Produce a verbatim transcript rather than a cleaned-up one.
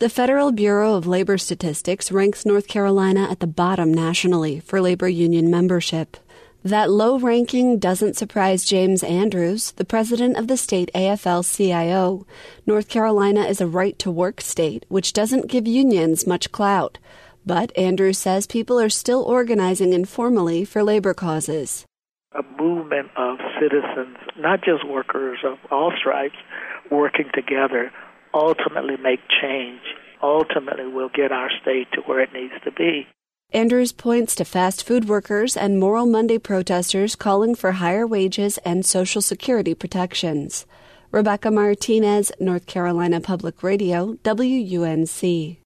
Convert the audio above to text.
The Federal Bureau of Labor Statistics ranks North Carolina at the bottom nationally for labor union membership. That low ranking doesn't surprise James Andrews, the president of the state A F L C I O. North Carolina is a right-to-work state, which doesn't give unions much clout. But Andrews says people are still organizing informally for labor causes. A movement of citizens, not just workers of all stripes, working together, ultimately make change. Ultimately will get our state to where it needs to be. Andrews points to fast food workers and Moral Monday protesters calling for higher wages and Social Security protections. Rebecca Martinez, North Carolina Public Radio, W U N C.